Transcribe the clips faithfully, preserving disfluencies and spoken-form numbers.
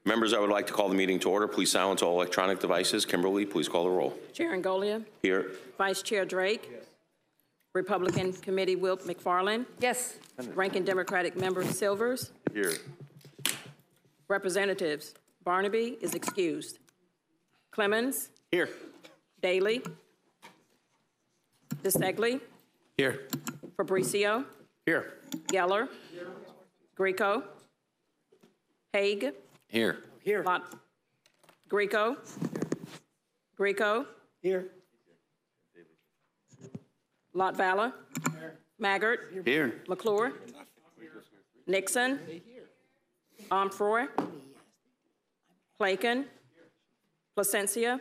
Members, I would like to call the meeting to order. Please silence all electronic devices. Kimberly, please call the roll. Chair Angolia. Here. Vice Chair Drake. Yes. Republican Committee Whip McFarland. Yes. Ranking Democratic Member Silvers. Here. Representatives, Barnaby is excused. Clemens. Here. Daly. DeSegli. Here. Fabricio. Here. Geller. Here. Greco. Haig. Here. Here. Lot. Greco. Greco. Here. Lotvala. Here. Maggart. Here. McClure. Nixon. Omfroy. Plaken. Placencia.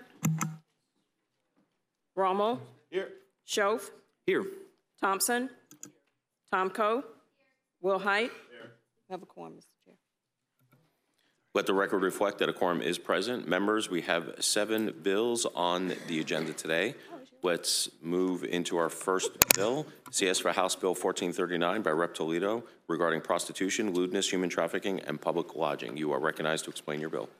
Rommel. Here. Schoaf. Here. Thompson. Tomko. Wilhite. We have a quorum, Mister Chair. Let the record reflect that a quorum is present. Members, we have seven bills on the agenda today. Let's move into our first bill, C S for House Bill fourteen thirty-nine by Representative Toledo regarding prostitution, lewdness, human trafficking, and public lodging. You are recognized to explain your bill.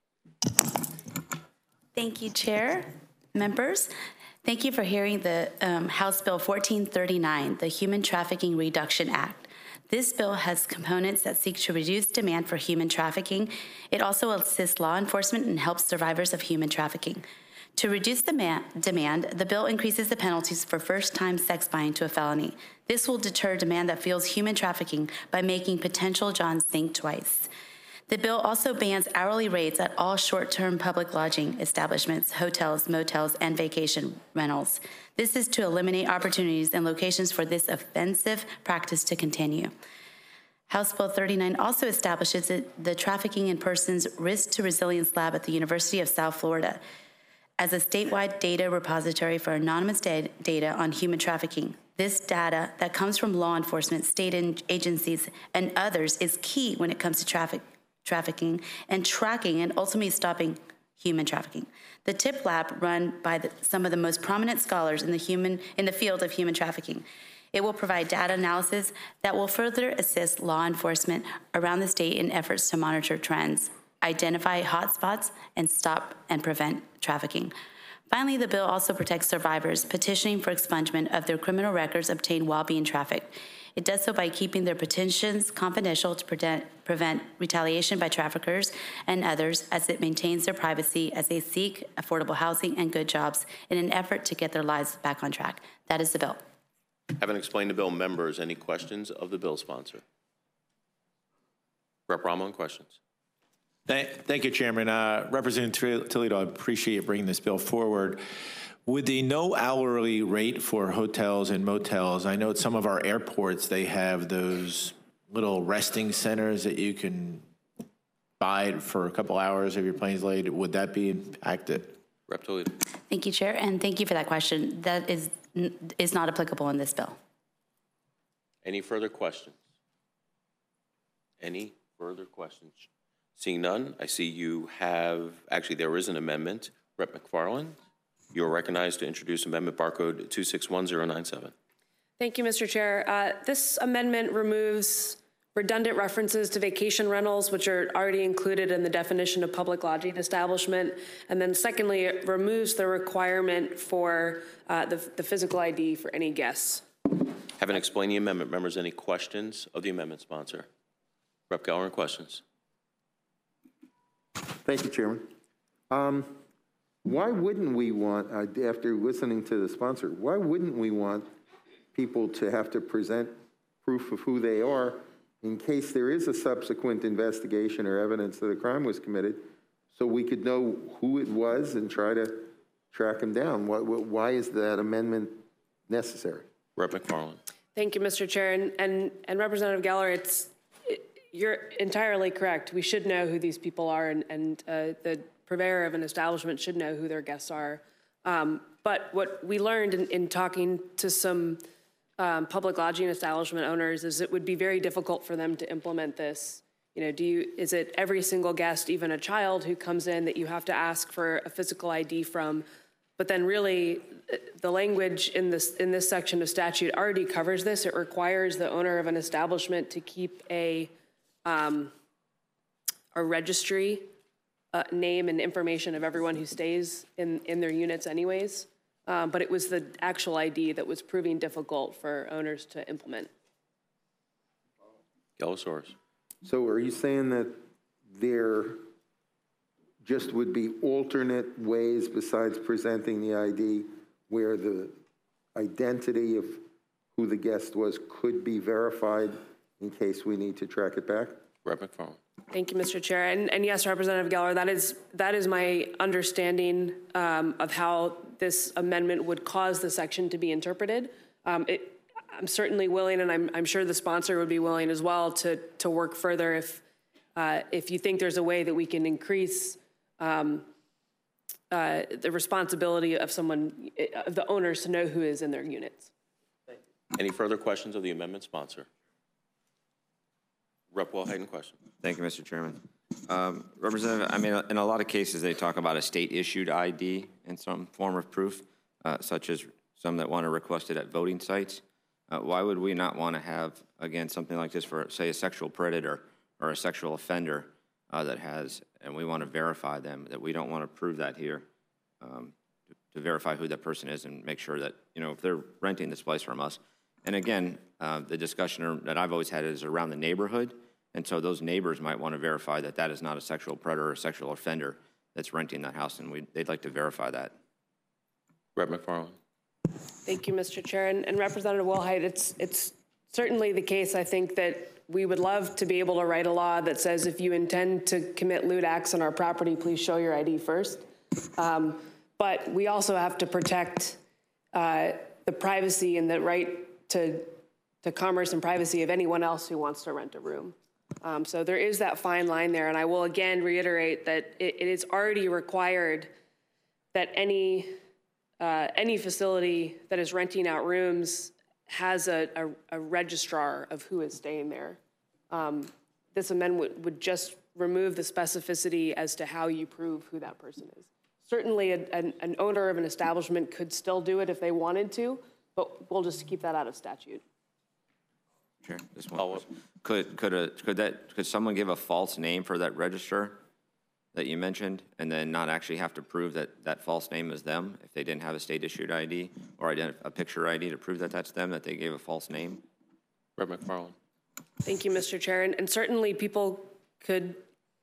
Thank you, Chair. Members, thank you for hearing the um, House Bill fourteen thirty-nine, the Human Trafficking Reduction Act. This bill has components that seek to reduce demand for human trafficking. It also assists law enforcement and helps survivors of human trafficking. To reduce the demand, the bill increases the penalties for first-time sex buying to a felony. This will deter demand that fuels human trafficking by making potential Johns think twice. The bill also bans hourly rates at all short-term public lodging establishments, hotels, motels, and vacation rentals. This is to eliminate opportunities and locations for this offensive practice to continue. House Bill thirty-nine also establishes the Trafficking in Persons Risk to Resilience Lab at the University of South Florida as a statewide data repository for anonymous data on human trafficking. This data that comes from law enforcement, state agencies, and others is key when it comes to traffic, trafficking and tracking and ultimately stopping human trafficking. The TIP lab, run by the, some of the most prominent scholars in the, human, in the field of human trafficking. It will provide data analysis that will further assist law enforcement around the state in efforts to monitor trends, identify hotspots, and stop and prevent trafficking. Finally, the bill also protects survivors petitioning for expungement of their criminal records obtained while being trafficked. It does so by keeping their petitions confidential to prevent, prevent retaliation by traffickers and others, as it maintains their privacy as they seek affordable housing and good jobs in an effort to get their lives back on track. That is the bill. Having explained the bill, members, any questions of the bill sponsor? Representative Rommel, questions? Thank you, Chairman. Uh, Representative Toledo, I appreciate you bringing this bill forward. With the no hourly rate for hotels and motels, I know at some of our airports, they have those little resting centers that you can buy for a couple hours if your plane's late. Would that be impacted? Representative Toledo. Thank you, Chair, and thank you for that question. That is, is not applicable in this bill. Any further questions? Any further questions? Seeing none, I see you have, actually there is an amendment. Representative McFarland, you are recognized to introduce amendment barcode two six one zero nine seven. Thank you, Mister Chair. Uh, this amendment removes redundant references to vacation rentals, which are already included in the definition of public lodging establishment. And then secondly, it removes the requirement for uh, the, the physical I D for any guests. Having explained the amendment, members, any questions of the amendment sponsor? Representative Geller, questions? Thank you, Chairman. Um, why wouldn't we want, uh, after listening to the sponsor, why wouldn't we want people to have to present proof of who they are in case there is a subsequent investigation or evidence that a crime was committed, so we could know who it was and try to track them down? Why, why is that amendment necessary? Representative McFarland. Thank you, Mister Chair. And, and, and Representative Geller, it's, you're entirely correct. We should know who these people are, and, and uh, the purveyor of an establishment should know who their guests are. Um, but what we learned in, in talking to some um, public lodging establishment owners is it would be very difficult for them to implement this. You know, do you, is it every single guest, even a child who comes in, that you have to ask for a physical I D from? But then really, the language in this, in this section of statute already covers this. It requires the owner of an establishment to keep a Um, a registry uh, name and information of everyone who stays in, in their units anyways. Um, but it was the actual I D that was proving difficult for owners to implement. Gelsoris. So are you saying that there just would be alternate ways besides presenting the I D where the identity of who the guest was could be verified in case we need to track it back? Rep McFarland. Thank you, Mister Chair. And, and yes, Representative Geller, that is, that is my understanding um, of how this amendment would cause the section to be interpreted. Um, it, I'm certainly willing, and I'm, I'm sure the sponsor would be willing as well, to, to work further if, uh, if you think there's a way that we can increase um, uh, the responsibility of someone, of the owners to know who is in their units. Any further questions of the amendment sponsor? Rep Wilhite, question. Thank you, Mister Chairman. Um, Representative, I mean, in a lot of cases, they talk about a state-issued I D in some form of proof, uh, such as some that want to request it at voting sites. Uh, why would we not want to have, again, something like this for, say, a sexual predator or a sexual offender uh, that has, and we want to verify them, that we don't want to prove that here, um, to, to verify who that person is and make sure that, you know, if they're renting this place from us. And again, uh, the discussion that I've always had is around the neighborhood. And so those neighbors might want to verify that that is not a sexual predator or a sexual offender that's renting that house, and we, they'd like to verify that. Rep McFarland. Thank you, Mister Chair. And, and Representative Wilhite, it's, it's certainly the case, I think, that we would love to be able to write a law that says if you intend to commit lewd acts on our property, please show your I D first. Um, but we also have to protect uh, the privacy and the right to, to commerce and privacy of anyone else who wants to rent a room. Um, so there is that fine line there, and I will again reiterate that it, it is already required that any uh, any facility that is renting out rooms has a, a, a registrar of who is staying there. Um, this amendment would, would just remove the specificity as to how you prove who that person is. Certainly, a, an, an owner of an establishment could still do it if they wanted to, but we'll just keep that out of statute. Sure. This one. Could could a could that could someone give a false name for that registrar that you mentioned, and then not actually have to prove that that false name is them if they didn't have a state-issued I D or a picture I D to prove that that's them, that they gave a false name? Rep McFarland. Thank you, Mister Chair. And, and certainly, people could.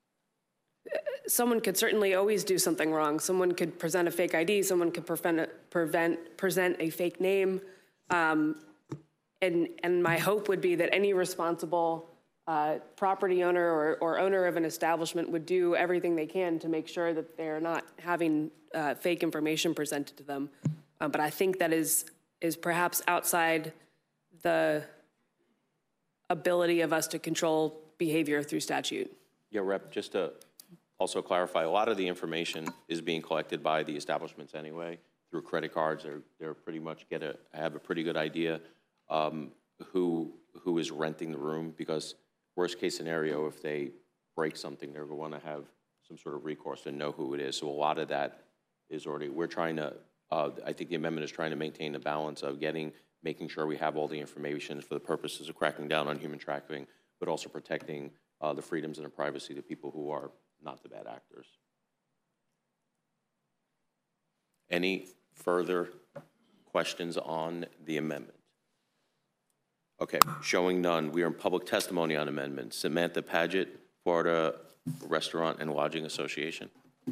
Someone could certainly always do something wrong. Someone could present a fake I D. Someone could prevent prevent present a fake name. Um, And, and my hope would be that any responsible uh, property owner or, or owner of an establishment would do everything they can to make sure that they're not having uh, fake information presented to them. Uh, but I think that is, is perhaps outside the ability of us to control behavior through statute. Yeah, Rep, just to also clarify, a lot of the information is being collected by the establishments anyway through credit cards. They're, they're pretty much get a, have a pretty good idea Um, who who is renting the room, because worst case scenario, if they break something, they're going to want to have some sort of recourse and know who it is. So a lot of that is already, we're trying to, uh, I think the amendment is trying to maintain the balance of getting, making sure we have all the information for the purposes of cracking down on human trafficking, but also protecting uh, the freedoms and the privacy of the people who are not the bad actors. Any further questions on the amendment? Okay, showing none, we are in public testimony on amendments. Samantha Paget, Florida Restaurant and Lodging Association.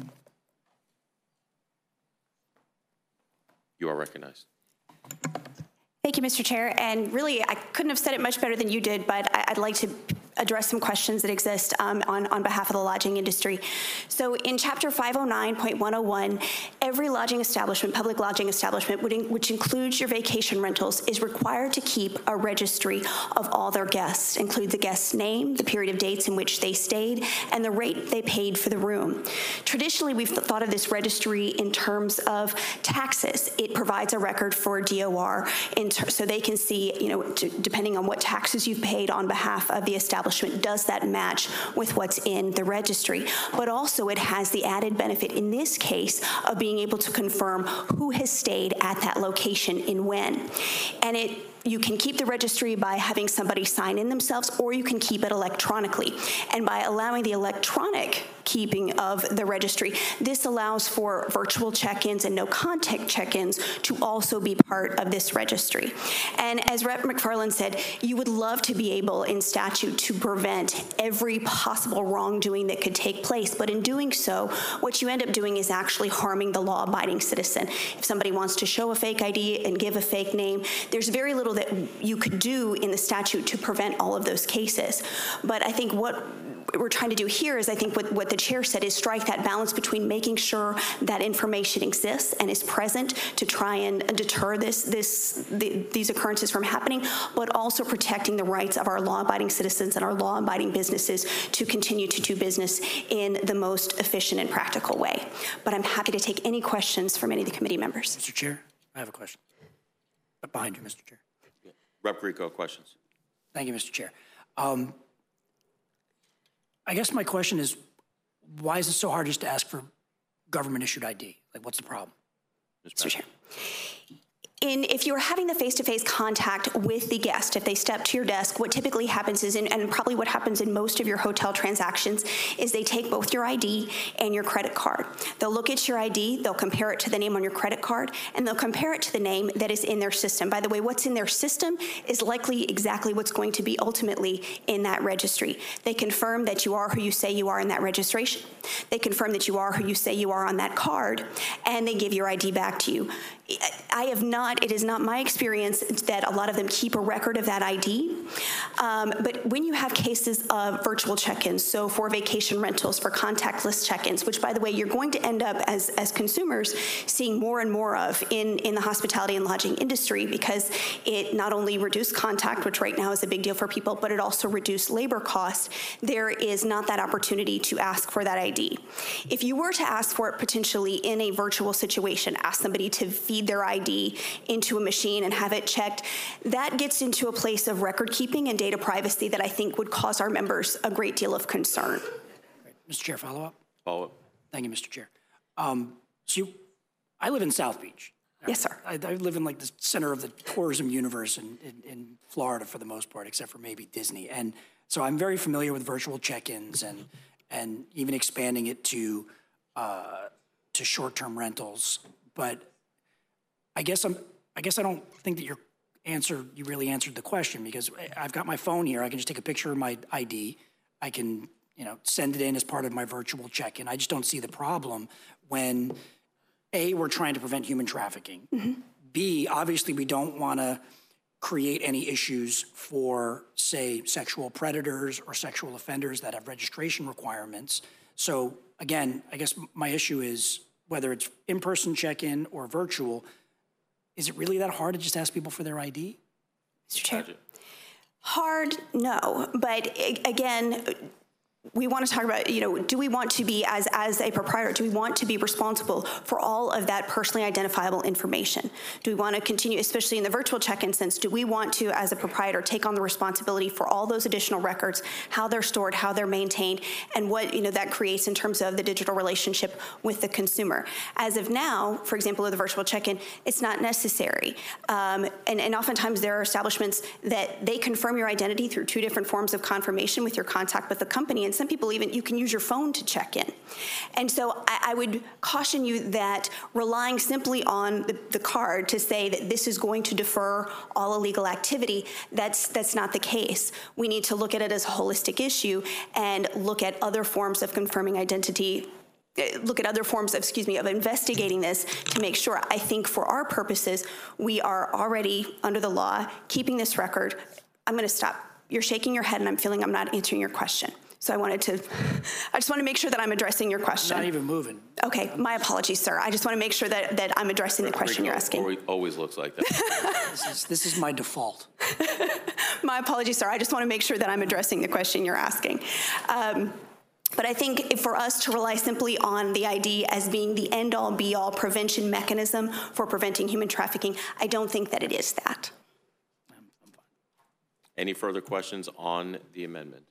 You are recognized. Thank you, Mister Chair. And really, I couldn't have said it much better than you did, but I'd like to address some questions that exist um, on, on behalf of the lodging industry. So in Chapter five oh nine point one oh one, every lodging establishment, public lodging establishment, would in, which includes your vacation rentals, is required to keep a registry of all their guests, include the guest's name, the period of dates in which they stayed, and the rate they paid for the room. Traditionally, we've thought of this registry in terms of taxes. It provides a record for D O R in ter- so they can see, you know, to, depending on what taxes you've paid on behalf of the establishment, does that match with what's in the registry? But also it has the added benefit in this case of being able to confirm who has stayed at that location and when. And it you can keep the registry by having somebody sign in themselves, or you can keep it electronically. And by allowing the electronic keeping of the registry. This allows for virtual check-ins and no contact check-ins to also be part of this registry. And as Representative McFarland said, you would love to be able in statute to prevent every possible wrongdoing that could take place, but in doing so, what you end up doing is actually harming the law-abiding citizen. If somebody wants to show a fake I D and give a fake name, there's very little that you could do in the statute to prevent all of those cases. But I think what we're trying to do here is, I think what, what the chair said, is strike that balance between making sure that information exists and is present to try and deter this, this, the, these occurrences from happening, but also protecting the rights of our law-abiding citizens and our law-abiding businesses to continue to do business in the most efficient and practical way. But I'm happy to take any questions from any of the committee members. Mister Chair, I have a question. Behind you, Mister Chair. Rep Rico, questions? Thank you, Mister Chair. Um, I guess my question is, why is it so hard just to ask for government-issued I D? Like, what's the problem? Mister Chair. In, if you're having the face-to-face contact with the guest, if they step to your desk, what typically happens is, in, and probably what happens in most of your hotel transactions, is they take both your I D and your credit card. They'll look at your I D, they'll compare it to the name on your credit card, and they'll compare it to the name that is in their system. By the way, what's in their system is likely exactly what's going to be ultimately in that registry. They confirm that you are who you say you are in that registration. They confirm that you are who you say you are on that card, and they give your I D back to you. I have not, it is not my experience that a lot of them keep a record of that I D. Um, but when you have cases of virtual check-ins, so for vacation rentals, for contactless check-ins, which, by the way, you're going to end up as, as consumers seeing more and more of in, in the hospitality and lodging industry, because it not only reduced contact, which right now is a big deal for people, but it also reduced labor costs. There is not that opportunity to ask for that I D. If you were to ask for it potentially in a virtual situation, ask somebody to feed their I D into a machine and have it checked, that gets into a place of record keeping and data privacy that I think would cause our members a great deal of concern. Right. Mister Chair, follow up? Follow up. Thank you, Mister Chair. Um, so you, I live in South Beach. Yes, sir. I, I live in like the center of the tourism universe in, in, in Florida for the most part, except for maybe Disney. And so I'm very familiar with virtual check-ins and, and even expanding it to, uh, to short-term rentals. But I guess I'm. I guess I don't think that your answer. You really answered the question, because I've got my phone here. I can just take a picture of my I D. I can, you know, send it in as part of my virtual check-in. I just don't see the problem when, A, we're trying to prevent human trafficking. Mm-hmm. B, obviously we don't want to create any issues for, say, sexual predators or sexual offenders that have registration requirements. So again, I guess my issue is whether it's in-person check-in or virtual. Is it really that hard to just ask people for their I D? Mister Chair. Hard, no. But again, we want to talk about, you know, do we want to be, as, as a proprietor, do we want to be responsible for all of that personally identifiable information? Do we want to continue, especially in the virtual check-in sense, do we want to, as a proprietor, take on the responsibility for all those additional records, how they're stored, how they're maintained, and what, you know, that creates in terms of the digital relationship with the consumer? As of now, for example, with the virtual check-in, it's not necessary. Um, and, and oftentimes there are establishments that they confirm your identity through two different forms of confirmation with your contact with the company. And some people even, you can use your phone to check in. And so I, I would caution you that relying simply on the, the card to say that this is going to defer all illegal activity, that's, that's not the case. We need to look at it as a holistic issue and look at other forms of confirming identity, look at other forms of, excuse me, of investigating this to make sure. I think for our purposes, we are already under the law, keeping this record. I'm going to stop. You're shaking your head and I'm feeling I'm not answering your question. So I wanted to, I just want to make sure that I'm addressing your question. Not even moving. Okay, my apologies, sir. I just want to make sure that, that I'm addressing the question you're asking. Always looks like that. This is, this is my default. My apologies, sir. I just want to make sure that I'm addressing the question you're asking. Um, But I think for us to rely simply on the I D as being the end-all, be-all prevention mechanism for preventing human trafficking, I don't think that it is that. Any further questions on the amendment?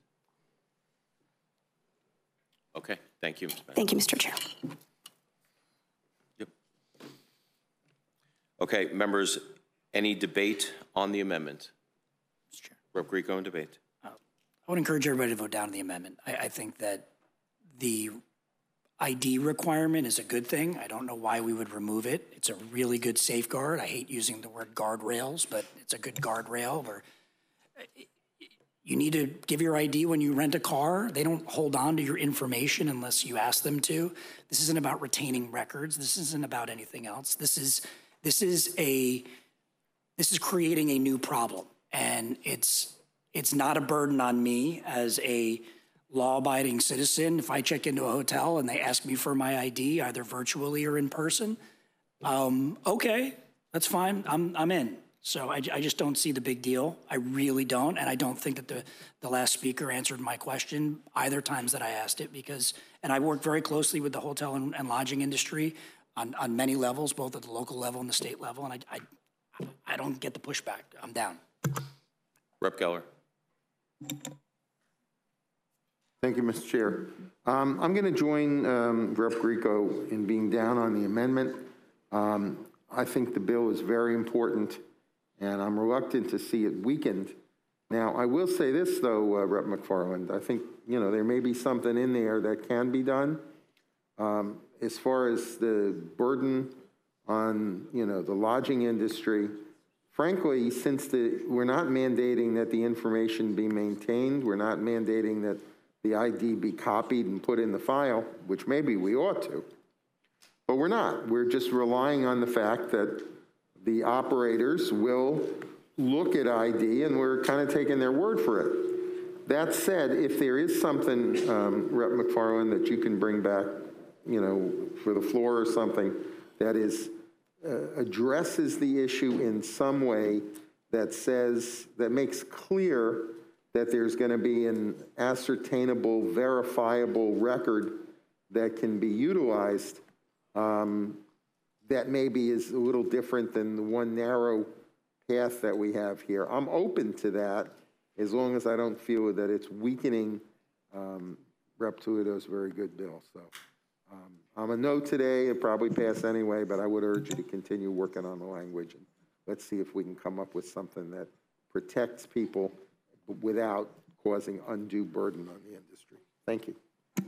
Okay, thank you, Miz Bennett. Thank you, Mister Chair. Yep. Okay, members, any debate on the amendment? Mister Chair. Rep Grieco in debate. Uh, I would encourage everybody to vote down the amendment. I, I think that the I D requirement is a good thing. I don't know why we would remove it. It's a really good safeguard. I hate using the word guardrails, but it's a good guardrail where you need to give your I D when you rent a car. They don't hold on to your information unless you ask them to. This isn't about retaining records. This isn't about anything else. This is this is a this is creating a new problem, and it's it's not a burden on me as a law-abiding citizen. If I check into a hotel and they ask me for my I D, either virtually or in person, um, okay, that's fine. I'm I'm in. So I, I just don't see the big deal. I really don't, and I don't think that the the last speaker answered my question either times that I asked it, because, and I work very closely with the hotel and, and lodging industry on on many levels, both at the local level and the state level, and I I, I don't get the pushback. I'm down. Representative Geller. Thank you, Mister Chair. Um, I'm going to join um, Representative Grieco in being down on the amendment. Um, I think the bill is very important, and I'm reluctant to see it weakened. Now, I will say this, though, uh, Representative McFarland. I think, you know, there may be something in there that can be done. Um, as far as the burden on, you know, the lodging industry, frankly, since the, we're not mandating that the information be maintained, we're not mandating that the I D be copied and put in the file, which maybe we ought to, but we're not. We're just relying on the fact that the operators will look at I D, and we're kind of taking their word for it. That said, if there is something, um, Representative McFarland, that you can bring back, you know, for the floor or something that is uh, addresses the issue in some way that says, that makes clear that there's going to be an ascertainable, verifiable record that can be utilized, um, that maybe is a little different than the one narrow path that we have here. I'm open to that as long as I don't feel that it's weakening um, Representative Toledo's very good bill. So um, I'm a no today. It'll probably pass anyway, but I would urge you to continue working on the language, and let's see if we can come up with something that protects people without causing undue burden on the industry. Thank you.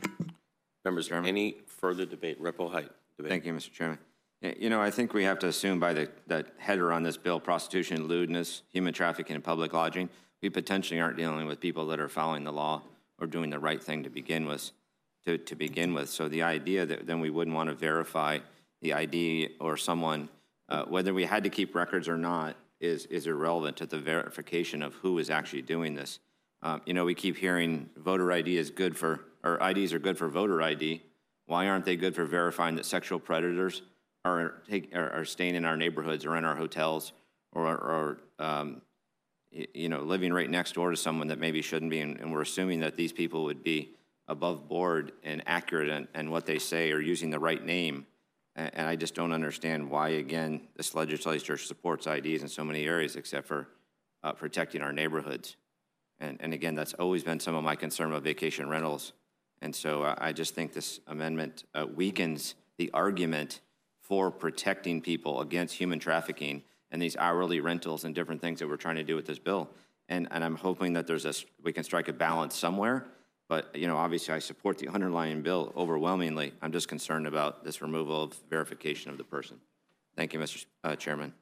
Members, Chairman. any further debate? Representative Height. Debate. Thank you, Mister Chairman. You know, I think we have to assume by the, the header on this bill, prostitution, lewdness, human trafficking, and public lodging, we potentially aren't dealing with people that are following the law or doing the right thing to begin with. To, to begin with. So the idea that then we wouldn't want to verify the I D or someone, uh, whether we had to keep records or not, is, is irrelevant to the verification of who is actually doing this. Um, you know, we keep hearing voter I D is good for, or I Ds are good for voter I D. Why aren't they good for verifying that sexual predators are, take, are, are staying in our neighborhoods or in our hotels or, or um, you know, living right next door to someone that maybe shouldn't be, and, and we're assuming that these people would be above board and accurate in, in what they say or using the right name. And, and I just don't understand why, again, this legislature supports I Ds in so many areas except for uh, protecting our neighborhoods. And, and again, that's always been some of my concern about vacation rentals. And so uh, I just think this amendment uh, weakens the argument for protecting people against human trafficking and these hourly rentals and different things that we're trying to do with this bill. And, and I'm hoping that there's a, we can strike a balance somewhere. But, you know, obviously I support the underlying bill overwhelmingly. I'm just concerned about this removal of verification of the person. Thank you, Mister Uh, Chairman.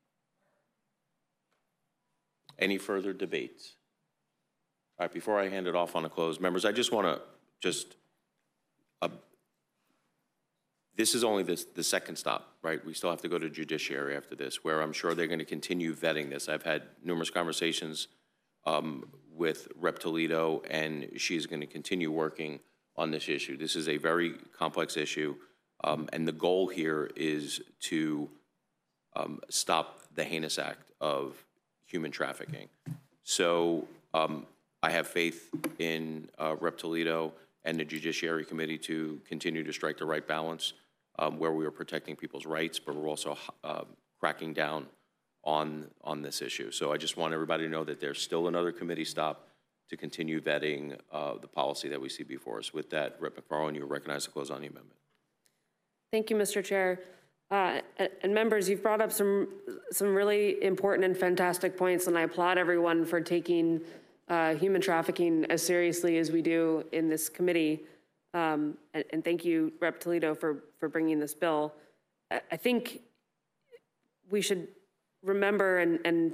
Any further debates? All right, before I hand it off on a close, members, I just want to just, uh, this is only the, the second stop, right? We still have to go to judiciary after this, where I'm sure they're going to continue vetting this. I've had numerous conversations um, with Representative Toledo, and she's going to continue working on this issue. This is a very complex issue, um, and the goal here is to um, stop the heinous act of human trafficking. So um, I have faith in uh, Representative Toledo and the Judiciary Committee to continue to strike the right balance um, where we are protecting people's rights, but we're also uh, cracking down on on this issue. So I just want everybody to know that there's still another committee stop to continue vetting uh, the policy that we see before us. With that, Representative McFarland, you recognize the close on the amendment. Thank you, Mister Chair. Uh, and, and members, you've brought up some some really important and fantastic points, and I applaud everyone for taking uh, human trafficking as seriously as we do in this committee. um, and, and thank you, Representative Toledo, for, for bringing this bill. I, I think we should remember and, and,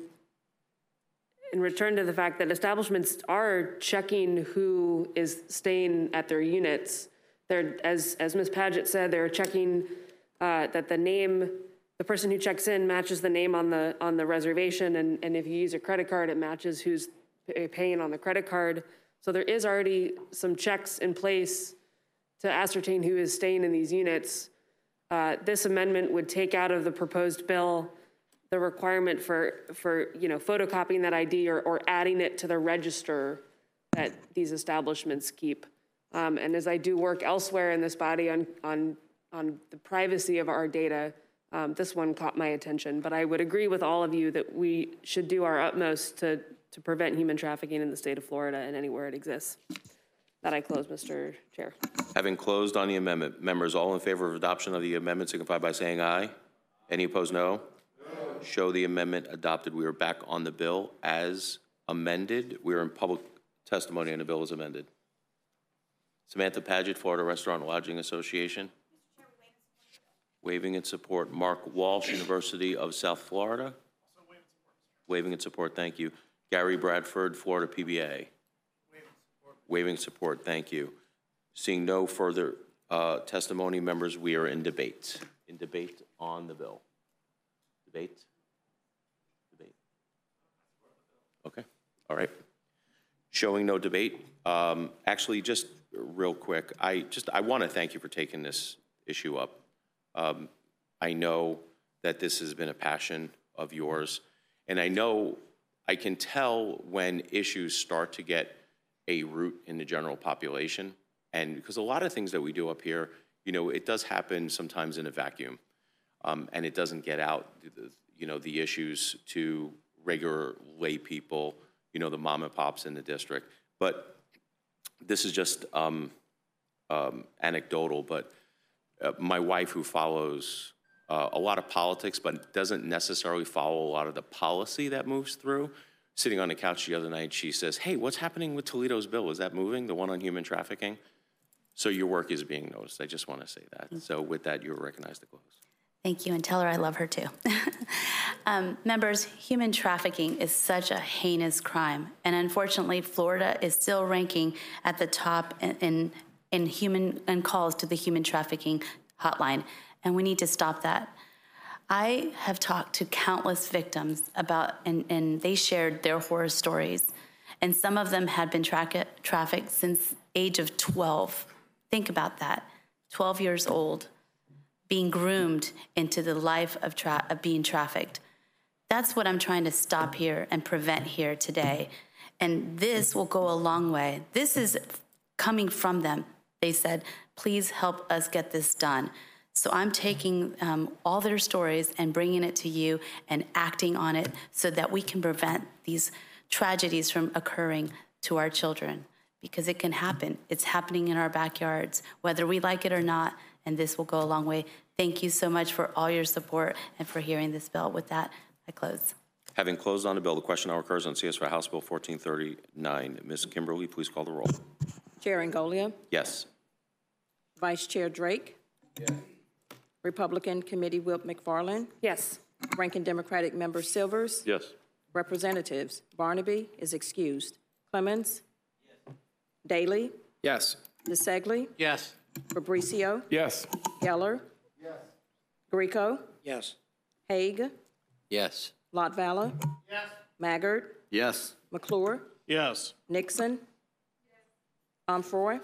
and return to the fact that establishments are checking who is staying at their units. They're, as, as Miz Paget said, they're checking uh, that the name, the person who checks in matches the name on the, on the reservation, and, and if you use a credit card, it matches who's paying on the credit card. So there is already some checks in place to ascertain who is staying in these units. Uh, this amendment would take out of the proposed bill the requirement for, for you know, photocopying that I D or, or adding it to the register that these establishments keep. Um, and as I do work elsewhere in this body on, on, on the privacy of our data, um, this one caught my attention. But I would agree with all of you that we should do our utmost to, to prevent human trafficking in the state of Florida and anywhere it exists. That I close, Mister Chair. Having closed on the amendment, members all in favor of adoption of the amendment signify by saying aye. Any opposed, no? No. Show the amendment adopted. We are back on the bill as amended. We are in public testimony and the bill is amended. Samantha Paget, Florida Restaurant and Lodging Association. Waving in support. Mark Walsh, University of South Florida. Waving in support, thank you. Gary Bradford, Florida P B A. Waving support, thank you. Seeing no further uh, testimony, members, we are in debate. In debate on the bill. Debate? Debate. Okay, all right. Showing no debate. Um, actually, just real quick, I just I want to thank you for taking this issue up. Um, I know that this has been a passion of yours, and I know I can tell when issues start to get a root in the general population. And because a lot of things that we do up here, you know, it does happen sometimes in a vacuum. Um, and it doesn't get out, the, you know, the issues to regular lay people, you know, the mom and pops in the district. But this is just um, um, anecdotal, but uh, my wife, who follows uh, a lot of politics, but doesn't necessarily follow a lot of the policy that moves through, sitting on the couch the other night, she says, hey, what's happening with Toledo's bill? Is that moving, the one on human trafficking? So your work is being noticed. I just want to say that. So with that, you're recognized to close. Thank you, and tell her I love her too. um, members, human trafficking is such a heinous crime, and unfortunately, Florida is still ranking at the top in, in, in human and calls to the human trafficking hotline, and we need to stop that. I have talked to countless victims about, and, and they shared their horror stories. And some of them had been tra- trafficked since age of twelve. Think about that, twelve years old, being groomed into the life of, tra- of being trafficked. That's what I'm trying to stop here and prevent here today. And this will go a long way. This is coming from them. They said, please help us get this done. So I'm taking um, all their stories and bringing it to you and acting on it so that we can prevent these tragedies from occurring to our children, because it can happen. It's happening in our backyards, whether we like it or not, and this will go a long way. Thank you so much for all your support and for hearing this bill. With that, I close. Having closed on the bill, the question now occurs on C S for House Bill fourteen thirty-nine. Miz Kimberly, please call the roll. Chair Ingoglia? Yes. Vice Chair Drake? Yes. Republican Committee Whip McFarland? Yes. Ranking Democratic Member Silvers? Yes. Representatives Barnaby is excused. Clemens? Yes. Daly? Yes. DeSegli? Yes. Fabricio? Yes. Geller? Yes. Greco? Yes. Haig? Yes. Lotvala? Yes. Maggard? Yes. McClure? Yes. Nixon? Yes. Omfroy?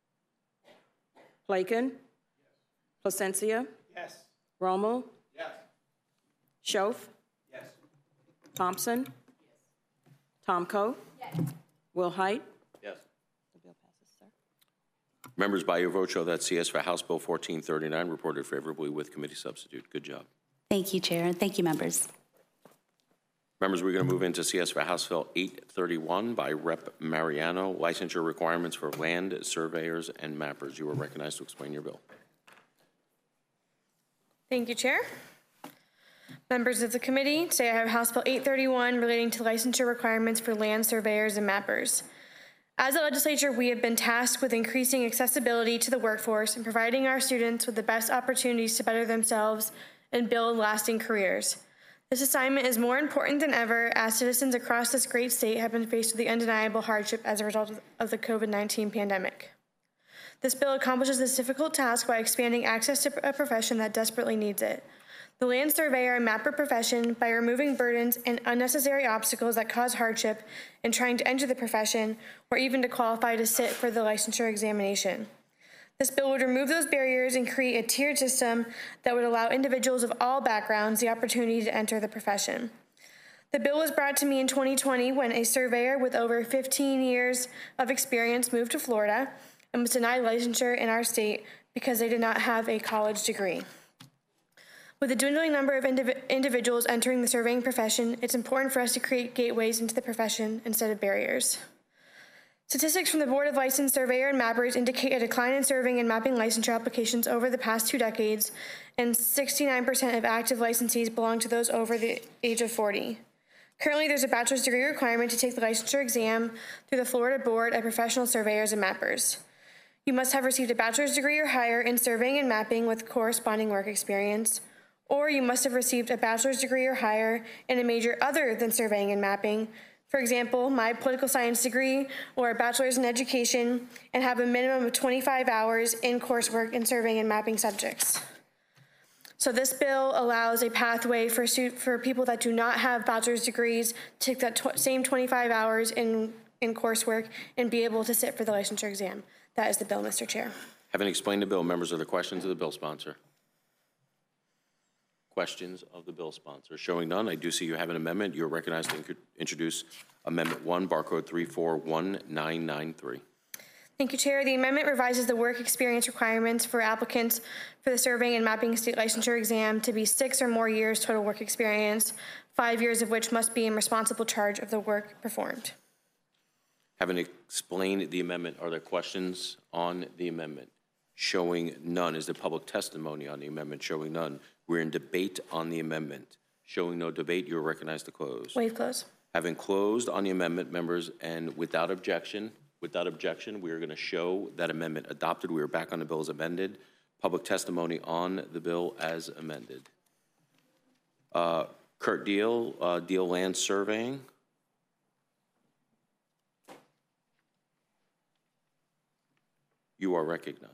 Plaken? Placencia? Yes. Rommel? Yes. Schoaf? Yes. Thompson? Yes. Tomko? Yes. Will Height? Yes. The bill passes, sir. Members, by your vote, show that C S for House Bill fourteen thirty-nine reported favorably with committee substitute. Good job. Thank you, Chair, and thank you, members. Members, we're going to move into C S for House Bill eight thirty-one by Representative Mariano, licensure requirements for land surveyors and mappers. You are recognized to explain your bill. Thank you, Chair. Members of the committee, today I have House Bill eight thirty-one relating to licensure requirements for land surveyors and mappers. As a legislature, we have been tasked with increasing accessibility to the workforce and providing our students with the best opportunities to better themselves and build lasting careers. This assignment is more important than ever as citizens across this great state have been faced with the undeniable hardship as a result of the COVID nineteen pandemic. This bill accomplishes this difficult task by expanding access to a profession that desperately needs it. The land surveyor and mapper profession, by removing burdens and unnecessary obstacles that cause hardship in trying to enter the profession or even to qualify to sit for the licensure examination. This bill would remove those barriers and create a tiered system that would allow individuals of all backgrounds the opportunity to enter the profession. The bill was brought to me in twenty twenty when a surveyor with over fifteen years of experience moved to Florida and was denied licensure in our state because they did not have a college degree. With a dwindling number of indiv- individuals entering the surveying profession, it's important for us to create gateways into the profession instead of barriers. Statistics from the Board of Licensed Surveyor and Mappers indicate a decline in surveying and mapping licensure applications over the past two decades, and sixty-nine percent of active licensees belong to those over the age of forty. Currently, there's a bachelor's degree requirement to take the licensure exam through the Florida Board of Professional Surveyors and Mappers. You must have received a bachelor's degree or higher in surveying and mapping with corresponding work experience, or you must have received a bachelor's degree or higher in a major other than surveying and mapping. For example, my political science degree or a bachelor's in education, and have a minimum of twenty-five hours in coursework in surveying and mapping subjects. So this bill allows a pathway for, for people that do not have bachelor's degrees to take that tw- same twenty-five hours in, in coursework and be able to sit for the licensure exam. That is the bill, Mister Chair. Having explained the bill, members, are there questions of the bill sponsor? Questions of the bill sponsor? Showing none, I do see you have an amendment. You're recognized to inc- introduce Amendment one, barcode three four one nine nine three. Thank you, Chair. The amendment revises the work experience requirements for applicants for the surveying and mapping state licensure exam to be six or more years total work experience, five years of which must be in responsible charge of the work performed. Having explained the amendment, are there questions on the amendment? Showing none. Is there public testimony on the amendment? Showing none. We're in debate on the amendment. Showing no debate, you're recognized to close. Waive close. Having closed on the amendment, members, and without objection, without objection, we are going to show that amendment adopted. We are back on the bill as amended. Public testimony on the bill as amended. Uh, Kurt Deal, uh, Deal Land Surveying. You are recognized.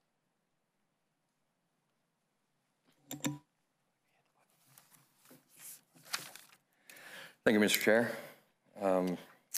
Thank you, Mister Chair. Um,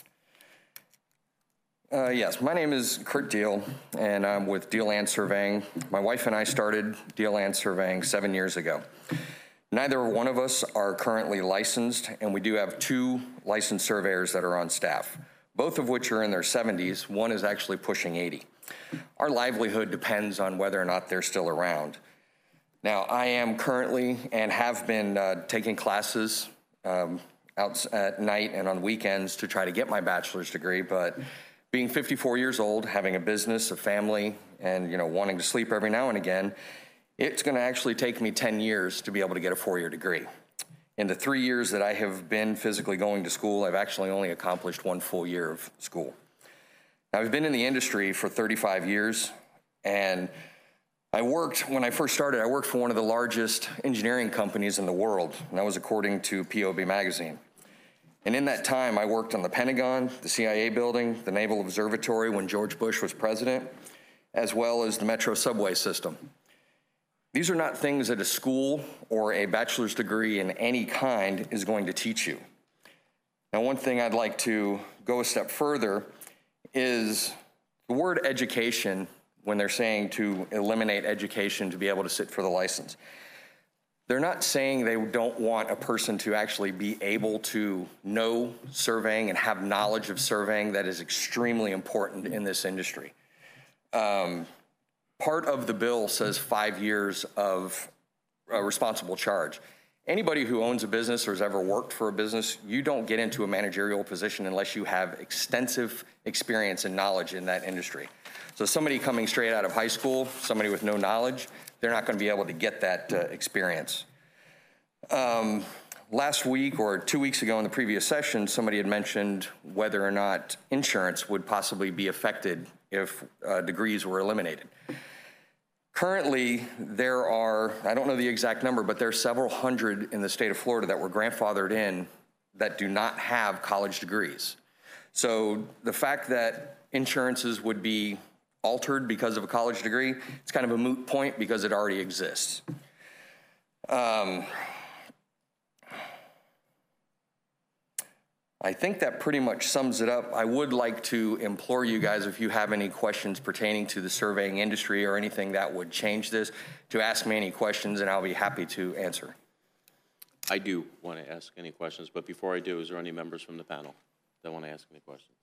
uh, yes, my name is Kurt Deal, and I'm with Deal Land Surveying. My wife and I started Deal Land Surveying seven years ago. Neither one of us are currently licensed, and we do have two licensed surveyors that are on staff, both of which are in their seventies. One is actually pushing eighty. Our livelihood depends on whether or not they're still around. Now, I am currently and have been uh, taking classes um, out at night and on weekends to try to get my bachelor's degree, but being fifty-four years old, having a business, a family, and you know wanting to sleep every now and again, it's going to actually take me ten years to be able to get a four-year degree. In the three years that I have been physically going to school, I've actually only accomplished one full year of school. Now, I've been in the industry for thirty-five years, and I worked, when I first started, I worked for one of the largest engineering companies in the world, and that was according to P O B magazine. And in that time, I worked on the Pentagon, the C I A building, the Naval Observatory when George Bush was president, as well as the Metro subway system. These are not things that a school or a bachelor's degree in any kind is going to teach you. Now, one thing I'd like to go a step further is the word education, when they're saying to eliminate education to be able to sit for the license. They're not saying they don't want a person to actually be able to know surveying and have knowledge of surveying. That is extremely important in this industry. Um, part of the bill says five years of uh, responsible charge. Anybody who owns a business or has ever worked for a business, you don't get into a managerial position unless you have extensive experience and knowledge in that industry. So somebody coming straight out of high school, somebody with no knowledge, they're not going to be able to get that uh, experience. Um, last week or two weeks ago in the previous session, somebody had mentioned whether or not insurance would possibly be affected if uh, degrees were eliminated. Currently, there are, I don't know the exact number, but there are several hundred in the state of Florida that were grandfathered in that do not have college degrees. So the fact that insurances would be altered because of a college degree, it's kind of a moot point because it already exists. Um, I think that pretty much sums it up. I would like to implore you guys, if you have any questions pertaining to the surveying industry or anything that would change this, to ask me any questions and I'll be happy to answer. I do want to ask any questions, but before I do, is there any members from the panel that want to ask any questions?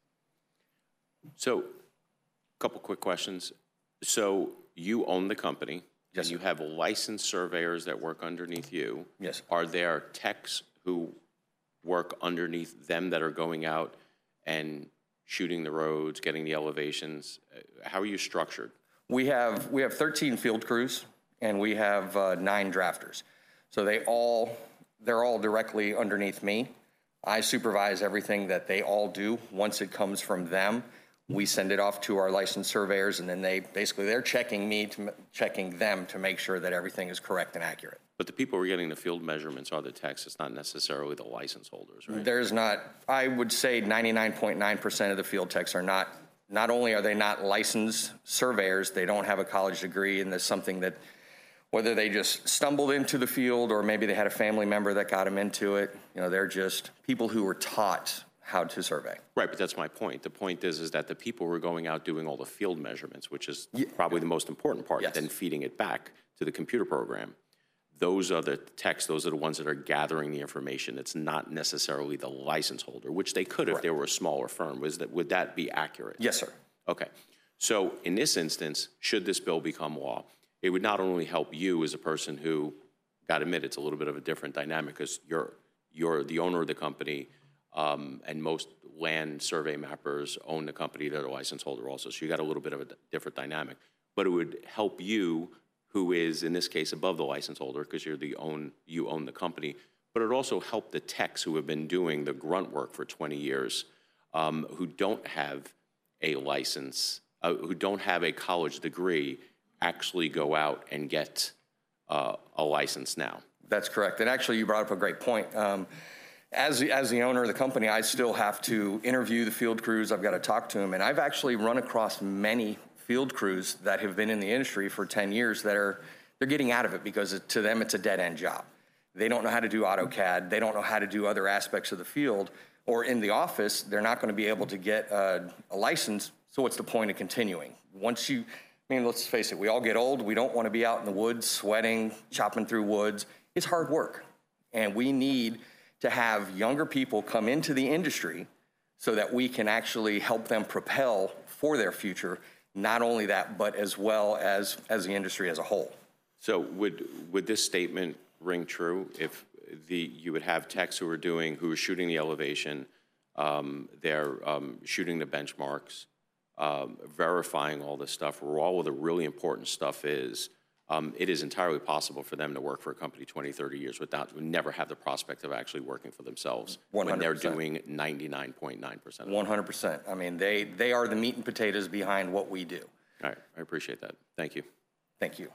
So, a couple quick questions. So, you own the company, yes, and you sir. have licensed surveyors that work underneath you. Yes. Are there techs who work underneath them that are going out and shooting the roads, getting the elevations? How are you structured? We have we have thirteen field crews and we have uh, nine drafters. So they all they're all directly underneath me. I supervise everything that they all do. Once it comes from them, we send it off to our licensed surveyors, and then they basically they're checking me to checking them to make sure that everything is correct and accurate. But the people who are getting the field measurements are the techs. It's not necessarily the license holders, right? There's not, I would say ninety-nine point nine percent of the field techs are not, not only are they not licensed surveyors, they don't have a college degree, and there's something that, whether they just stumbled into the field or maybe they had a family member that got them into it, you know, they're just people who were taught how to survey. Right, but that's my point. The point is, is that the people who are going out doing all the field measurements, which is yeah. probably the most important part, yes. then feeding it back to the computer program. Those are the techs, those are the ones that are gathering the information. It's not necessarily the license holder, which they could if right. they were a smaller firm. Was that, would that be accurate? Yes, sir. Okay. So in this instance, should this bill become law, it would not only help you as a person who, got to admit, it's a little bit of a different dynamic because you're, you're the owner of the company, um, and most land survey mappers own the company, they're the license holder also. So you got a little bit of a different dynamic. But it would help you, who is, in this case, above the license holder, because you're the own, you own the company, but it also helped the techs who have been doing the grunt work for twenty years, um, who don't have a license, uh, who don't have a college degree, actually go out and get uh, a license now. That's correct. And actually, you brought up a great point. Um, as, the, as the owner of the company, I still have to interview the field crews. I've got to talk to them. And I've actually run across many field crews that have been in the industry for ten years that are, they're getting out of it because it, to them it's a dead-end job. They don't know how to do AutoCAD. They don't know how to do other aspects of the field. Or in the office, they're not going to be able to get a, a license, so what's the point of continuing? Once you, I mean, let's face it, we all get old. We don't want to be out in the woods sweating, chopping through woods. It's hard work. And we need to have younger people come into the industry so that we can actually help them propel for their future. Not only that, but as well as, as the industry as a whole. So would, would this statement ring true if the, you would have techs who are doing, who are shooting the elevation, um, they're um, shooting the benchmarks, um, verifying all this stuff, where all of the really important stuff is, um, it is entirely possible for them to work for a company twenty, thirty years without, never have the prospect of actually working for themselves one hundred percent. When they're doing ninety-nine point nine percent. one hundred percent. I mean, they, they are the meat and potatoes behind what we do. All right, I appreciate that. Thank you. Thank you.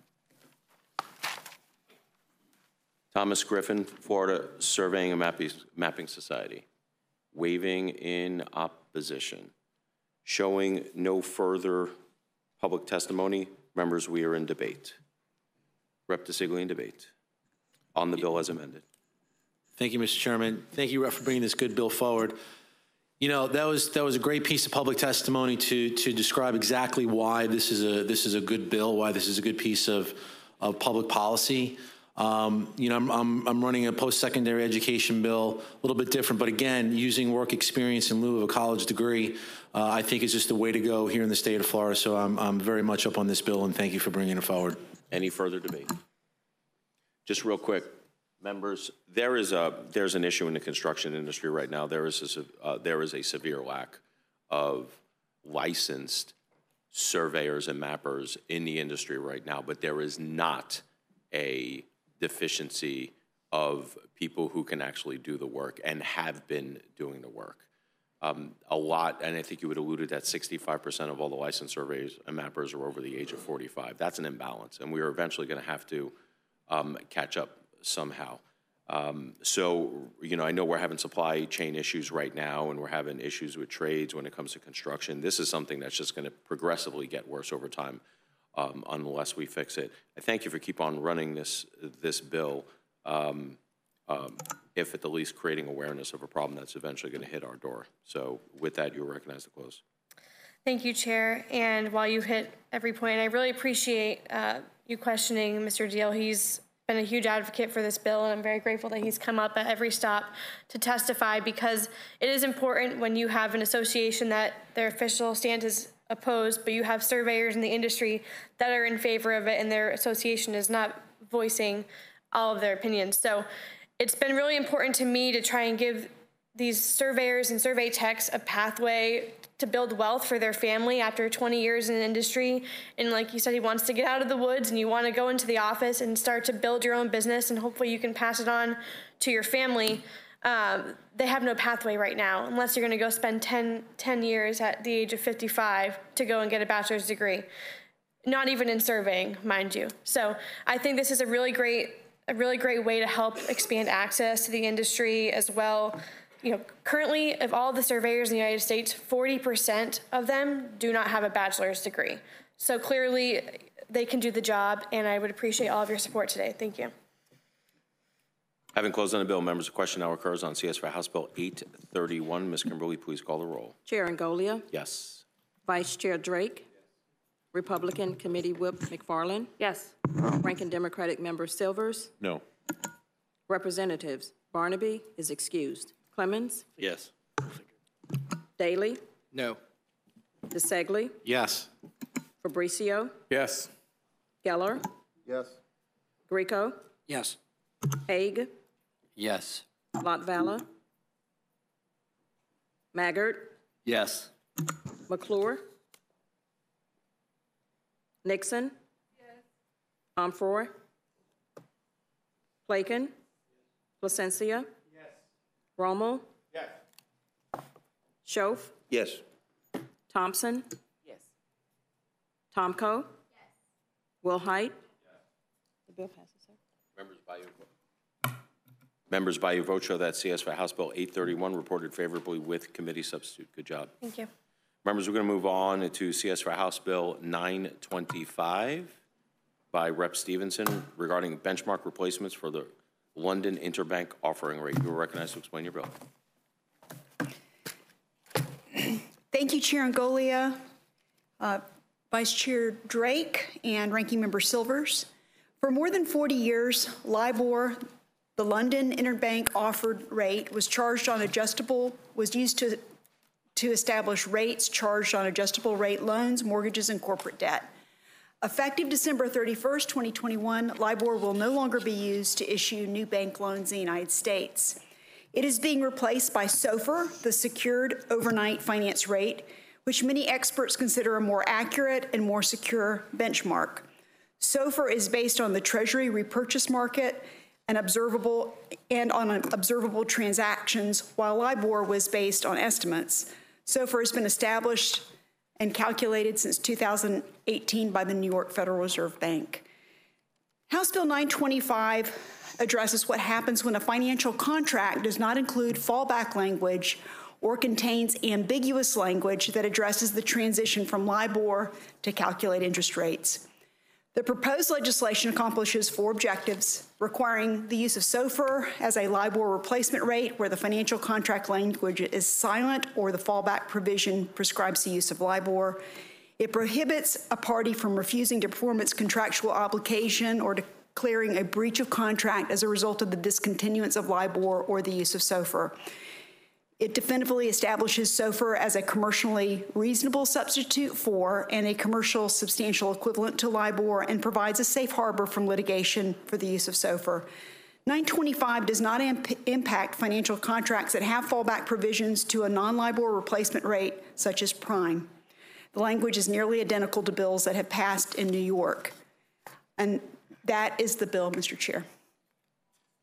Thomas Griffin, Florida Surveying and Mapping, Mapping Society. Waiving in opposition. Showing no further public testimony. Members, we are in debate. Representative DeSiglia in debate on the bill as amended. Thank you, Mister Chairman. Thank you, Rep, for bringing this good bill forward. You know, that was that was a great piece of public testimony to to describe exactly why this is a this is a good bill, why this is a good piece of of public policy. Um, you know, I'm, I'm, I'm running a post-secondary education bill, a little bit different, but again, using work experience in lieu of a college degree, uh, I think is just the way to go here in the state of Florida. So I'm, I'm very much up on this bill, and thank you for bringing it forward. Any further debate? Just real quick, members, there is a there's an issue in the construction industry right now. There is a, uh, there is a severe lack of licensed surveyors and mappers in the industry right now, but there is not a deficiency of people who can actually do the work and have been doing the work. Um, a lot, and I think you would alluded that sixty-five percent of all the licensed surveys and mappers are over the age of forty-five. That's an imbalance, and we are eventually going to have to um, catch up somehow. Um, so, you know, I know we're having supply chain issues right now, and we're having issues with trades when it comes to construction. This is something that's just going to progressively get worse over time um, unless we fix it. I thank you for keep on running this this bill. Um, Um, if at the least creating awareness of a problem that's eventually going to hit our door. So with that, you're recognized to close. Thank you, Chair. And while you hit every point, I really appreciate uh, you questioning Mister Deal. He's been a huge advocate for this bill, and I'm very grateful that he's come up at every stop to testify, because it is important when you have an association that their official stand is opposed, but you have surveyors in the industry that are in favor of it, and their association is not voicing all of their opinions. So it's been really important to me to try and give these surveyors and survey techs a pathway to build wealth for their family after twenty years in the industry. And like you said, he wants to get out of the woods, and you want to go into the office and start to build your own business, and hopefully you can pass it on to your family. Um, they have no pathway right now, unless you're going to go spend ten, ten years at the age of fifty-five to go and get a bachelor's degree. Not even in surveying, mind you. So I think this is a really great a really great way to help expand access to the industry as well. You know, currently, of all the surveyors in the United States, forty percent of them do not have a bachelor's degree. So clearly, they can do the job, and I would appreciate all of your support today. Thank you. Having closed on the bill, members, a question now occurs on C S for House Bill eight thirty-one. Miz Kimberly, please call the roll. Chair Angolia? Yes. Vice Chair Drake? Republican Committee Whip McFarland? Yes. Ranking Democratic Member Silvers? No. Representatives, Barnaby is excused. Clemens? Yes. Daly? No. DeSegli? Yes. Fabricio? Yes. Geller? Yes. Greco? Yes. Haig? Yes. Latvala? Maggard? Yes. McClure? Nixon? Yes. Omfroy? Plaken? Placencia? Yes. Rommel? Yes. Schoaf? Yes. Thompson? Yes. Tomko? Yes. Wilhite? Yes. The bill passes, sir. Members, by your vote. Members, by your vote, show that C S for House Bill eight thirty-one reported favorably with committee substitute. Good job. Thank you. Members, we're going to move on to C S for House Bill nine twenty-five by Representative Stevenson regarding benchmark replacements for the London Interbank Offering Rate. You are recognized to explain your bill. Thank you, Chair Angolia, uh, Vice Chair Drake, and Ranking Member Silvers. For more than forty years, LIBOR, the London Interbank Offered Rate, was charged on adjustable, was used to to establish rates charged on adjustable rate loans, mortgages, and corporate debt. Effective December thirty-first, twenty twenty-one, LIBOR will no longer be used to issue new bank loans in the United States. It is being replaced by SOFR, the Secured Overnight Finance Rate, which many experts consider a more accurate and more secure benchmark. SOFR is based on the Treasury repurchase market and observable and on observable transactions, while LIBOR was based on estimates. SOFR has been established and calculated since two thousand eighteen by the New York Federal Reserve Bank. House Bill nine twenty-five addresses what happens when a financial contract does not include fallback language or contains ambiguous language that addresses the transition from LIBOR to calculate interest rates. The proposed legislation accomplishes four objectives: requiring the use of SOFR as a LIBOR replacement rate where the financial contract language is silent or the fallback provision prescribes the use of LIBOR. It prohibits a party from refusing to perform its contractual obligation or declaring a breach of contract as a result of the discontinuance of LIBOR or the use of SOFR. It definitively establishes SOFR as a commercially reasonable substitute for and a commercial substantial equivalent to LIBOR and provides a safe harbor from litigation for the use of SOFR. nine twenty-five does not imp impact financial contracts that have fallback provisions to a non-LIBOR replacement rate, such as prime. The language is nearly identical to bills that have passed in New York. And that is the bill, Mister Chair.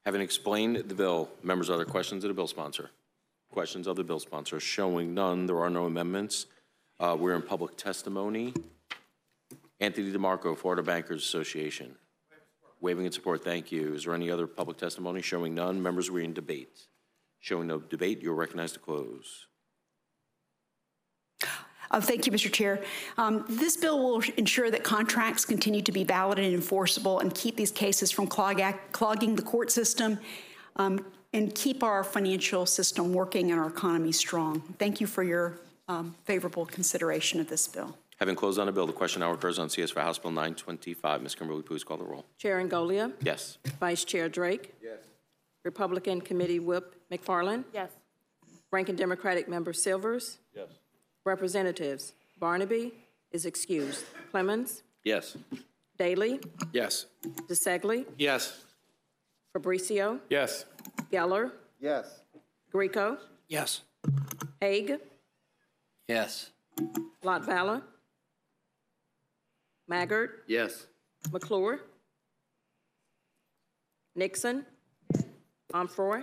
Having explained the bill, members, other questions of the bill sponsor? Questions of the bill sponsor? Showing none, there are no amendments. Uh, we're in public testimony. Anthony DeMarco, Florida Bankers Association. Waiving in support, thank you. Is there any other public testimony? Showing none, members, we're in debate. Showing no debate, you're recognized to close. Uh, Thank you, Mister Chair. Um, This bill will ensure that contracts continue to be valid and enforceable and keep these cases from clog act, clogging the court system um, and keep our financial system working and our economy strong. Thank you for your um, favorable consideration of this bill. Having closed on the bill, the question now occurs on C S for House Bill nine twenty-five. Miz Kimberly, please call the roll. Chair Angolia? Yes. Vice Chair Drake? Yes. Republican Committee Whip McFarland? Yes. Ranking Democratic Member Silvers? Yes. Representatives Barnaby is excused. Clemens? Yes. Daley? Yes. DeSegli? Yes. Fabricio? Yes. Geller? Yes. Greco? Yes. Haig? Yes. Latvala? Maggard? Yes. McClure? Nixon? Omfroy?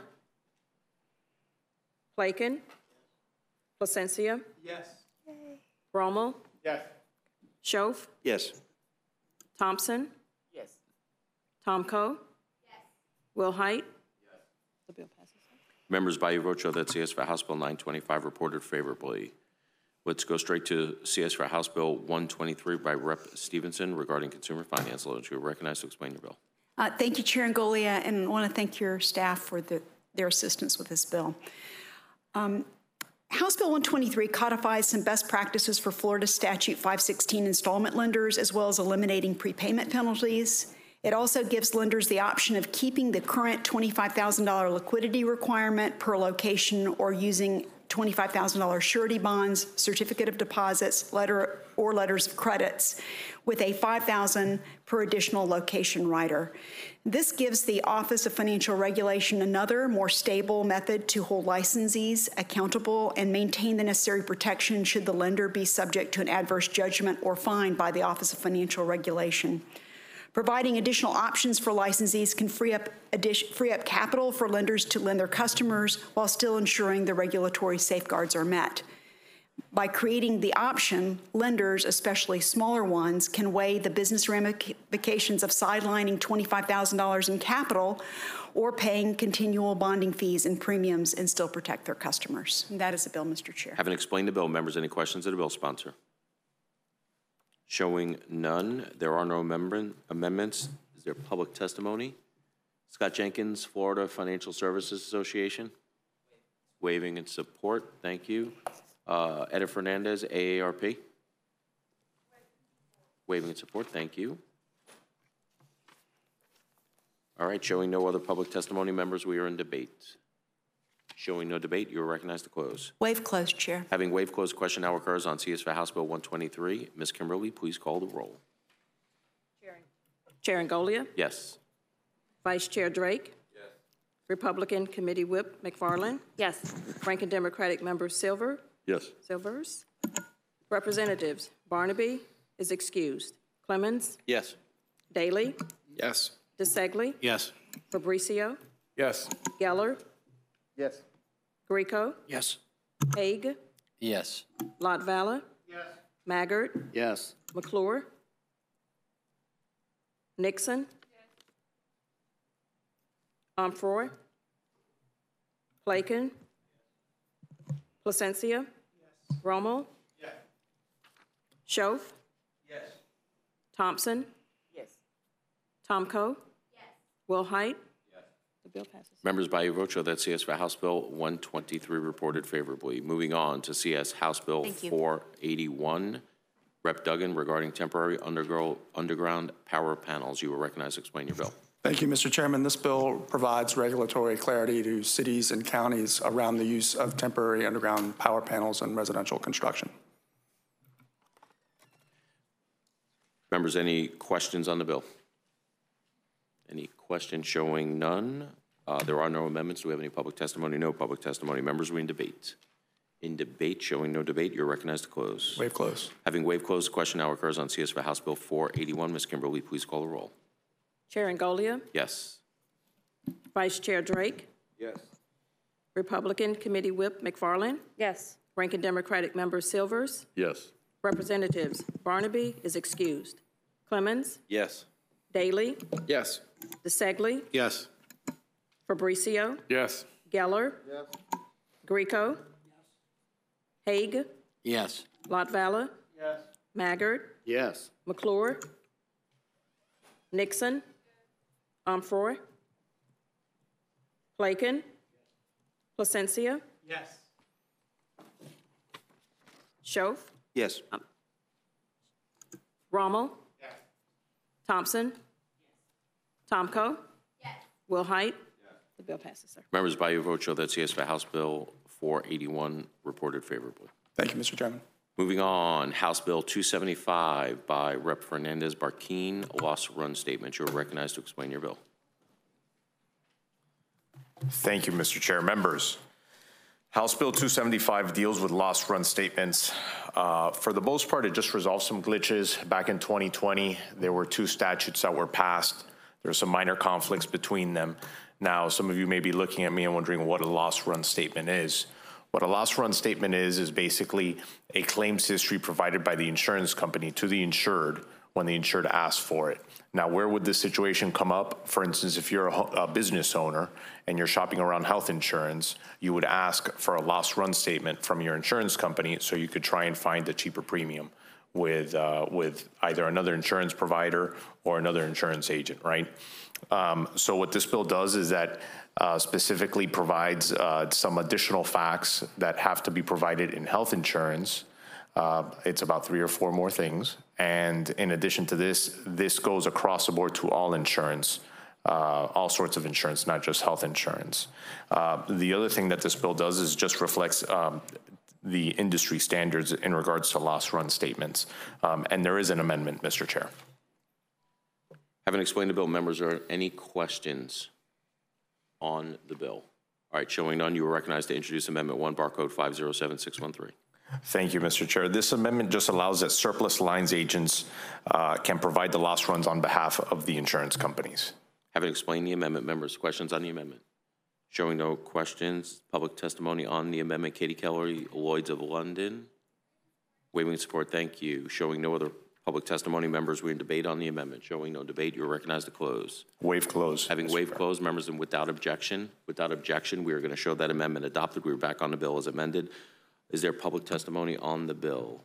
Plaken? Placencia? Yes. Rommel? Yes. Schoaf? Yes. Thompson? Yes. Tomco? Yes. Will Height? Yes. The bill passes. Members, by your vote, show that C S for House Bill nine twenty-five reported favorably. Let's go straight to C S for House Bill one twenty-three by Representative Stevenson regarding consumer finance loans. You are recognized to explain your bill. Uh, Thank you, Chair Angolia, and I want to thank your staff for the, their assistance with this bill. Um, House Bill one twenty-three codifies some best practices for Florida Statute five sixteen installment lenders, as well as eliminating prepayment penalties. It also gives lenders the option of keeping the current twenty-five thousand dollars liquidity requirement per location or using twenty-five thousand dollars surety bonds, certificate of deposits, letter or letters of credits with a five thousand dollars per additional location rider. This gives the Office of Financial Regulation another, more stable method to hold licensees accountable and maintain the necessary protection should the lender be subject to an adverse judgment or fine by the Office of Financial Regulation. Providing additional options for licensees can free up, addition, free up capital for lenders to lend their customers while still ensuring the regulatory safeguards are met. By creating the option, lenders, especially smaller ones, can weigh the business ramifications of sidelining twenty-five thousand dollars in capital or paying continual bonding fees and premiums and still protect their customers. And that is the bill, Mister Chair. Having explained the bill, members, any questions of the bill sponsor? Showing none, there are no amendment, amendments. Is there public testimony? Scott Jenkins, Florida Financial Services Association. Waiving in support, thank you. Uh, Edith Fernandez, A A R P. Waiving in support, thank you. All right, showing no other public testimony, members, we are in debate. Showing no debate, you are recognized to close. Waive closed, Chair. Having waived closed, question now occurs on C S for House Bill one twenty-three. Miz Kimberly, please call the roll. Chair Angolia? Yes. Vice Chair Drake? Yes. Republican Committee Whip McFarland? Yes. Ranking Democratic Member Silver? Yes. Silvers? Representatives Barnaby is excused. Clemens? Yes. Daley? Yes. DeSegli? Yes. Fabricio? Yes. Geller? Yes. Greco? Yes. Haig? Yes. Latvala? Yes. Maggard? Yes. McClure? Nixon? Omfroy? Plaken? Placencia? Rommel? Yes. Schoaf? Yes. Thompson? Yes. Tomco? Yes. Will Height? Yes. The bill passes. Members, by your vote, show that C S for House Bill one twenty-three reported favorably. Moving on to C S House Bill four eighty-one. Rep Duggan regarding temporary undergirl- underground power panels. You will recognize to explain your bill. Thank you, Mister Chairman. This bill provides regulatory clarity to cities and counties around the use of temporary underground power panels in residential construction. Members, any questions on the bill? Any questions? Showing none. Uh, there are no amendments. Do we have any public testimony? No public testimony. Members, we in debate. In debate, showing no debate, you're recognized to close. Waive close. Having waived close, the question now occurs on C S for House Bill four eighty-one. Miz Kimberly, please call the roll. Chair Angolia? Yes. Vice Chair Drake. Yes. Republican Committee Whip McFarland. Yes. Ranking Democratic Member Silvers. Yes. Representatives Barnaby is excused. Clemens, Yes. Daly, Yes. DeSegli, Yes. Fabricio, Yes. Geller, Yes. Greco, Haig, Yes. Lotvala, Yes. Maggard, Yes. McClure, Nixon, Omfroy, Lakin, Placencia, Yes. Schoaf, Yes. Rommel, Thompson, Tomco, Will Height. The bill passes, sir. Members, by your vote, show that yes for House Bill four eighty-one reported favorably. Thank you, Mister Chairman. Moving on, House Bill two seventy-five by Rep Fernandez Barquin, loss run statement. You are recognized to explain your bill. Thank you, Mister Chair. Members, House Bill two seventy-five deals with loss run statements. Uh, for the most part, it just resolves some glitches. Back in twenty twenty, there were two statutes that were passed. There were some minor conflicts between them. Now, some of you may be looking at me and wondering what a loss run statement is. What a loss run statement is, is basically a claims history provided by the insurance company to the insured when the insured asks for it. Now, where would this situation come up? For instance, if you're a, a business owner and you're shopping around health insurance, you would ask for a loss run statement from your insurance company so you could try and find a cheaper premium with, uh, with either another insurance provider or another insurance agent, right? Um, so what this bill does is that uh, specifically provides uh, some additional facts that have to be provided in health insurance. Uh, it's about three or four more things. And in addition to this, this goes across the board to all insurance, uh, all sorts of insurance, not just health insurance. Uh, the other thing that this bill does is just reflects um, the industry standards in regards to loss run statements. Um, and there is an amendment, Mister Chair. Having explained the bill, members, are any questions on the bill? All right, showing none, you are recognized to introduce Amendment one, barcode five zero seven six one three. Thank you, Mister Chair. This amendment just allows that surplus lines agents uh, can provide the loss runs on behalf of the insurance companies. Having explained the amendment, members, questions on the amendment? Showing no questions, public testimony on the amendment, Katie Keller, Lloyds of London. Waiving support, thank you. Showing no other public testimony, members, we're in debate on the amendment. Showing no debate, you are recognized to close. Waive close. Having waived close, members, and without objection, without objection, we are going to show that amendment adopted. We're back on the bill as amended. Is there public testimony on the bill?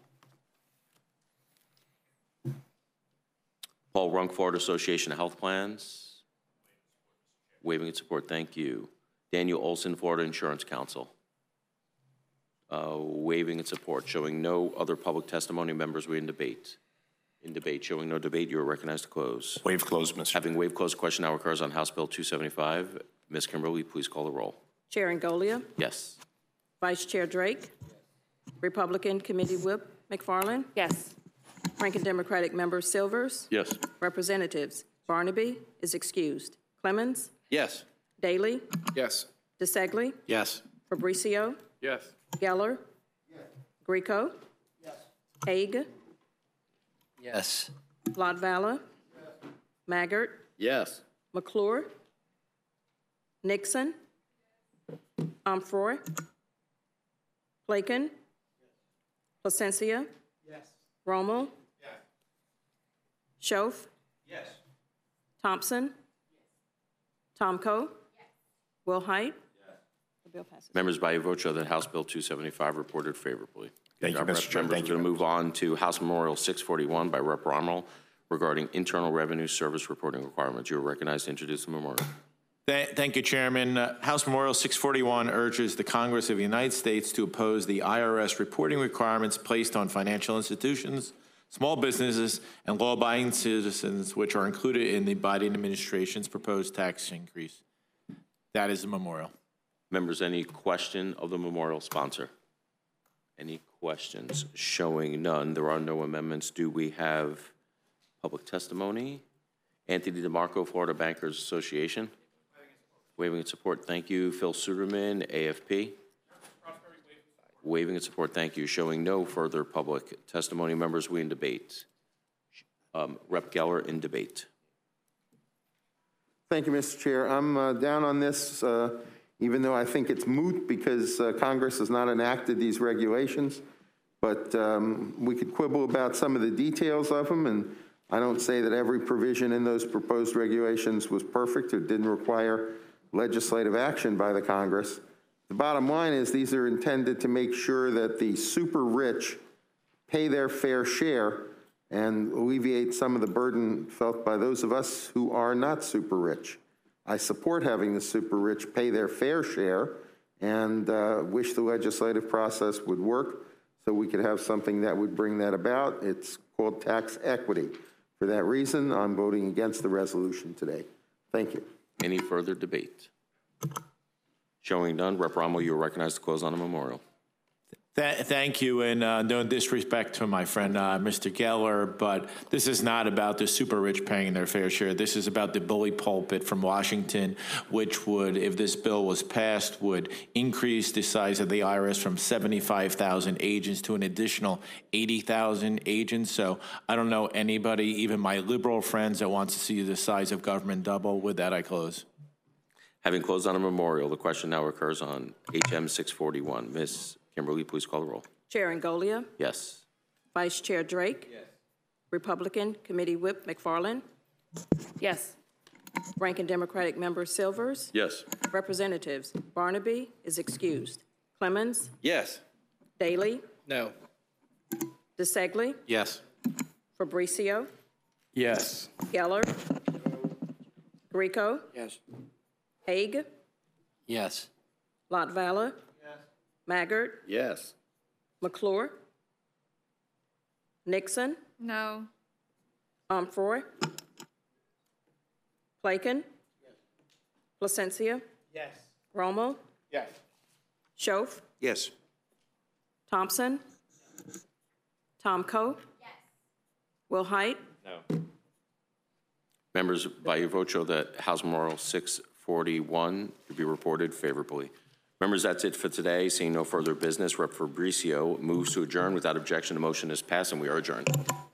Paul Runk, Florida Association of Health Plans. Waiving its support, thank you. Daniel Olson, Florida Insurance Council. Uh, waiving its support, showing no other public testimony, members, we're in debate. In debate, showing no debate, you are recognized to close. Waive close, Mister Having waived close, question now occurs on House Bill two seventy-five. Miz Kimberly, please call the roll. Chair Ngolia, Yes. Vice Chair Drake, Republican Committee Whip McFarland, Yes. Ranking Democratic Member Silvers, Yes. Representatives Barnaby is excused. Clemens, Yes. Daly, Yes. DeSegli, Yes. Fabricio, Yes. Geller, Greco, Haig, Yes. Lotvala, Maggard, Yes. McClure, Nixon, Omfroy, Lakin, Placencia, Rommel, Schoaf, Thompson, Tomco, Will Height. The bill passes. Members, by your vote, show that House Bill two seventy-five reported favorably. Thank you, Mister Chair. Thank you. We're going to move on to House Memorial six forty-one by Rep Rommel regarding Internal Revenue Service reporting requirements. You are recognized to introduce the memorial. Th- Thank you, Chairman. Uh, House Memorial six forty-one urges the Congress of the United States to oppose the I R S reporting requirements placed on financial institutions, small businesses, and law-abiding citizens, which are included in the Biden administration's proposed tax increase. That is the memorial. Members, any question of the memorial sponsor? Any questions? Showing none. There are no amendments. Do we have public testimony? Anthony DeMarco, Florida Bankers Association. Waiving its support, thank you. Phil Suderman, A F P. Waiving its support, thank you. Showing no further public testimony. Members, we in debate. Um, Rep Geller in debate. Thank you, Mister Chair. I'm uh, down on this, uh, even though I think it's moot because uh, Congress has not enacted these regulations. But um, we could quibble about some of the details of them, and I don't say that every provision in those proposed regulations was perfect or didn't require legislative action by the Congress. The bottom line is these are intended to make sure that the super rich pay their fair share and alleviate some of the burden felt by those of us who are not super rich. I support having the super rich pay their fair share and uh, wish the legislative process would work so we could have something that would bring that about. It's called tax equity. For that reason, I'm voting against the resolution today. Thank you. Any further debate? Showing none, Representative Rommel, you are recognized to close on a memorial. Th thank you, and uh, no disrespect to my friend uh, Mister Geller, but this is not about the super rich paying their fair share. This is about the bully pulpit from Washington, which would, if this bill was passed, would increase the size of the I R S from seventy-five thousand agents to an additional eighty thousand agents. So I don't know anybody, even my liberal friends, that wants to see the size of government double. With that, I close. Having closed on a memorial, the question now occurs on H M six forty-one. Miz Kimberly, please call the roll. Chair Angolia? Yes. Vice Chair Drake? Yes. Republican Committee Whip McFarland? Yes. Ranking Democratic Member Silvers? Yes. Representatives Barnaby is excused. Clemens? Yes. Daly? No. DeSegli? Yes. Fabricio? Yes. Geller? Grieco? Yes. Haig? Yes. Latvala? Yes. Maggard? Yes. McClure? Nixon? No. Omfroy? Plaken? Yes. Placencia? Yes. Romo? Yes. Schoaf? Yes. Thompson? Tom Coe? Yes. Will Height? No. Members, by your vote, show that House Memorial six forty-one to be reported favorably. Members, that's it for today. Seeing no further business, Representative Fabricio moves to adjourn. Without objection, the motion is passed and we are adjourned.